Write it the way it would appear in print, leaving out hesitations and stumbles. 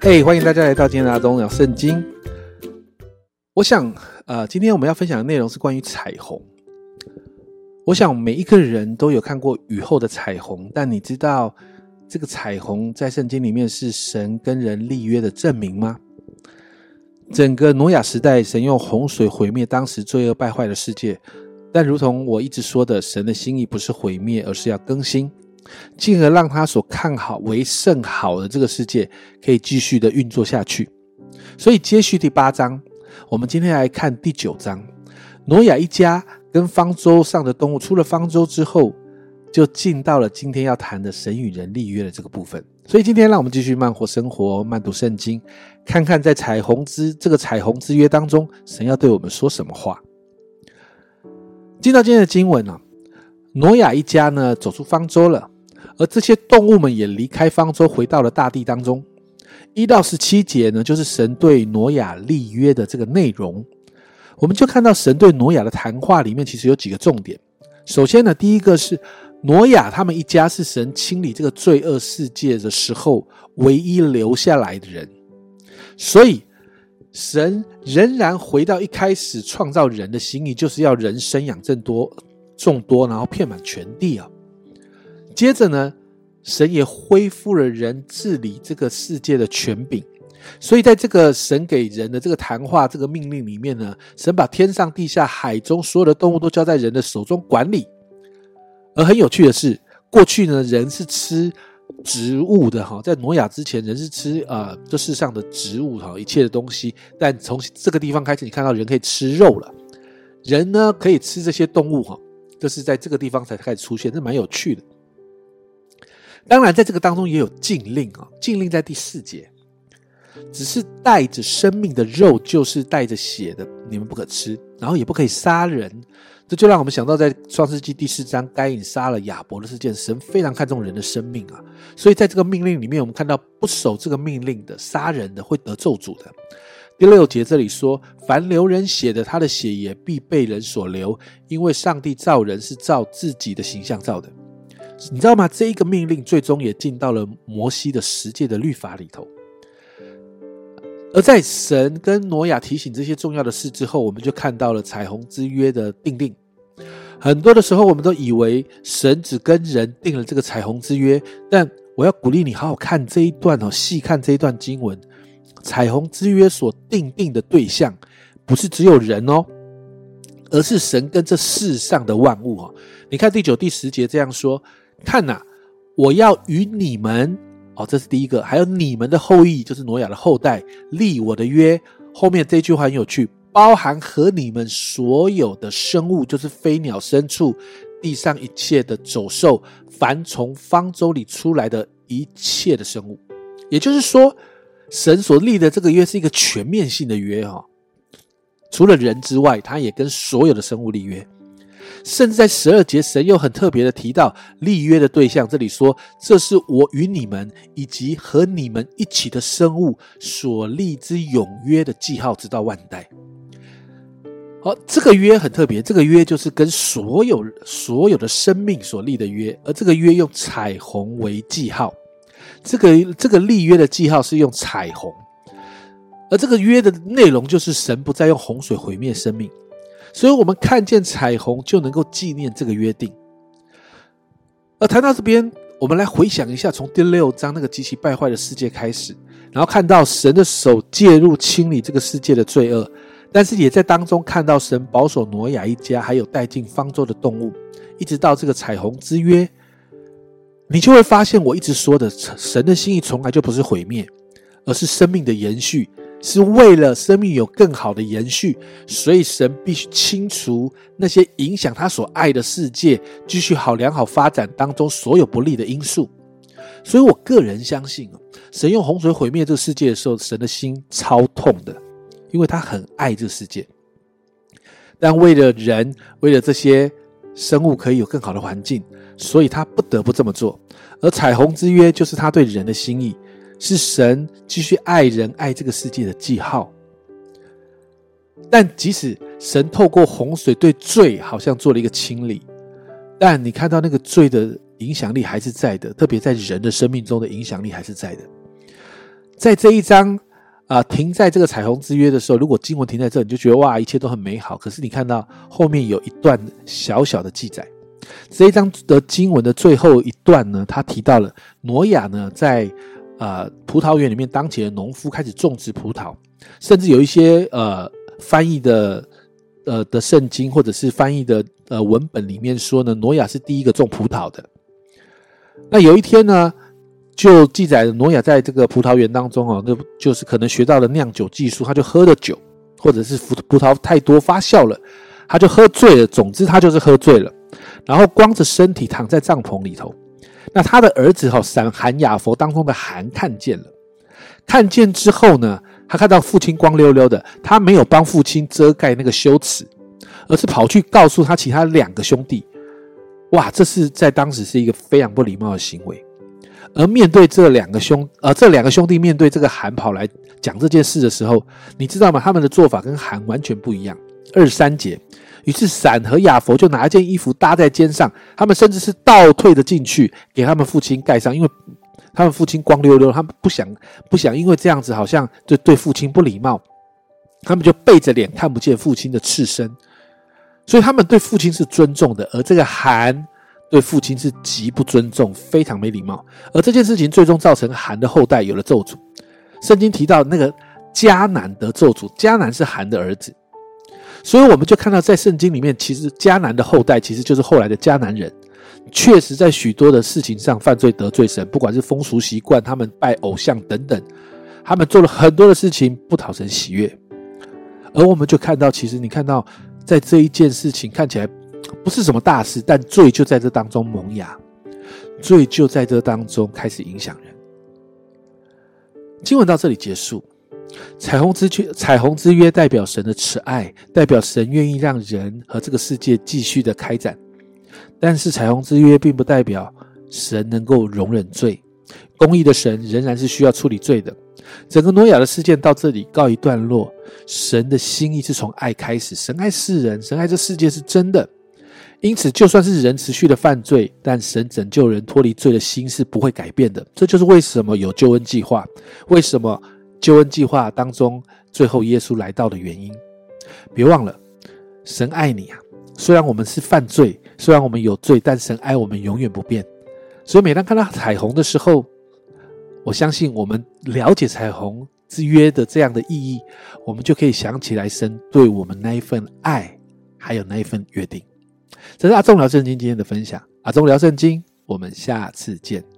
欢迎大家来到今天的阿东聊圣经。我想今天我们要分享的内容是关于彩虹。我想每一个人都有看过雨后的彩虹，但你知道这个彩虹在圣经里面是神跟人立约的证明吗？整个挪亚时代，神用洪水毁灭当时罪恶败坏的世界，但如同我一直说的，神的心意不是毁灭，而是要更新，进而让他所看好为甚好的这个世界可以继续的运作下去。所以接续第8章，我们今天来看第9章。挪亚一家跟方舟上的动物出了方舟之后，就进到了今天要谈的神与人立约的这个部分。所以今天让我们继续慢活生活，慢读圣经，看看在这个彩虹之约当中，神要对我们说什么话。进到今天的经文挪亚一家呢走出方舟了，而这些动物们也离开方舟回到了大地当中。1到17节呢，就是神对挪亚立约的这个内容。我们就看到神对挪亚的谈话里面其实有几个重点。首先呢，第一个是挪亚他们一家是神清理这个罪恶世界的时候唯一留下来的人，所以神仍然回到一开始创造人的心意，就是要人生养众多，然后遍满全地接着呢，神也恢复了人治理这个世界的权柄。所以在这个神给人的这个谈话这个命令里面呢，神把天上地下海中所有的动物都交在人的手中管理。而很有趣的是，过去呢人是吃植物的在挪亚之前人是吃这世上的植物一切的东西，但从这个地方开始你看到人可以吃肉了，人呢可以吃这些动物这是在这个地方才开始出现，这蛮有趣的。当然在这个当中也有禁令禁令在第4节，只是带着生命的肉就是带着血的你们不可吃，然后也不可以杀人。这就让我们想到在创世纪第4章该隐杀了亚伯的事件，神非常看重人的生命所以在这个命令里面我们看到不守这个命令的杀人的会得咒诅的。第6节这里说，凡流人血的，他的血也必被人所流，因为上帝造人是照自己的形象造的。你知道吗？这一个命令最终也进到了摩西的10诫的律法里头。而在神跟挪亚提醒这些重要的事之后，我们就看到了彩虹之约的订定。很多的时候我们都以为神只跟人定了这个彩虹之约，但我要鼓励你好好看这一段细看这一段经文。彩虹之约所订定的对象不是只有人而是神跟这世上的万物你看第9、第10节这样说，看我要与你们这是第一个，还有你们的后裔，就是挪亚的后代，立我的约。后面这句话很有趣，包含和你们所有的生物，就是飞鸟牲畜，地上一切的走兽，凡从方舟里出来的一切的生物。也就是说，神所立的这个约是一个全面性的约除了人之外，他也跟所有的生物立约。甚至在12节神又很特别的提到立约的对象，这里说，这是我与你们以及和你们一起的生物所立之永约的记号，直到万代。这个约很特别，这个约就是跟所有的生命所立的约，而这个约用彩虹为记号。这个立约的记号是用彩虹，而这个约的内容就是神不再用洪水毁灭生命。所以我们看见彩虹就能够纪念这个约定。而谈到这边，我们来回想一下，从第6章那个极其败坏的世界开始，然后看到神的手介入清理这个世界的罪恶，但是也在当中看到神保守挪亚一家还有带进方舟的动物，一直到这个彩虹之约，你就会发现我一直说的，神的心意从来就不是毁灭，而是生命的延续，是为了生命有更好的延续，所以神必须清除那些影响他所爱的世界继续良好发展当中所有不利的因素。所以我个人相信神用洪水毁灭这个世界的时候，神的心超痛的，因为他很爱这个世界。但为了人，为了这些生物可以有更好的环境，所以他不得不这么做。而彩虹之约就是他对人的心意，是神继续爱人爱这个世界的记号。但即使神透过洪水对罪好像做了一个清理，但你看到那个罪的影响力还是在的，特别在人的生命中的影响力还是在的。 在这一章停在这个彩虹之约的时候，如果经文停在这，你就觉得哇，一切都很美好。可是你看到后面有一段小小的记载，这一章的经文的最后一段呢，他提到了挪亚呢在葡萄园里面当起了农夫，开始种植葡萄，甚至有一些翻译的圣经或者是翻译的文本里面说呢，挪亚是第一个种葡萄的。那有一天呢，就记载挪亚在这个葡萄园当中那就是可能学到了酿酒技术，他就喝了酒，或者是葡萄太多发酵了，他就喝醉了，总之他就是喝醉了，然后光着身体躺在帐篷里头。那他的儿子闪雅弗当中的含看见了，看见之后呢，他看到父亲光溜溜的，他没有帮父亲遮盖那个羞耻，而是跑去告诉他其他2个兄弟。哇，这是在当时是一个非常不礼貌的行为。而面对这两个兄弟面对这个含跑来讲这件事的时候，你知道吗？他们的做法跟含完全不一样。23节，于是闪和雅弗就拿一件衣服搭在肩上，他们甚至是倒退的进去给他们父亲盖上，因为他们父亲光溜溜，他们不想因为这样子好像就对父亲不礼貌，他们就背着脸看不见父亲的赤身，所以他们对父亲是尊重的，而这个含对父亲是极不尊重，非常没礼貌。而这件事情最终造成含的后代有了咒诅。圣经提到那个迦南得咒诅，迦南是含的儿子，所以我们就看到在圣经里面，其实迦南的后代其实就是后来的迦南人，确实在许多的事情上犯罪得罪神，不管是风俗习惯，他们拜偶像等等，他们做了很多的事情不讨神喜悦。而我们就看到，其实你看到在这一件事情看起来不是什么大事，但罪就在这当中萌芽，罪就在这当中开始影响人。经文到这里结束。彩虹之约代表神的慈爱，代表神愿意让人和这个世界继续的开展。但是彩虹之约并不代表神能够容忍罪，公义的神仍然是需要处理罪的。整个挪亚的事件到这里告一段落，神的心意是从爱开始，神爱世人，神爱这世界是真的。因此就算是人持续的犯罪，但神拯救人脱离罪的心是不会改变的。这就是为什么有救恩计划，为什么救恩计划当中最后耶稣来到的原因。别忘了，神爱你啊！虽然我们是犯罪，虽然我们有罪，但神爱我们永远不变。所以每当看到彩虹的时候，我相信我们了解彩虹之约的这样的意义，我们就可以想起来神对我们那一份爱，还有那一份约定。这是阿忠聊圣经今天的分享，阿忠聊圣经，我们下次见。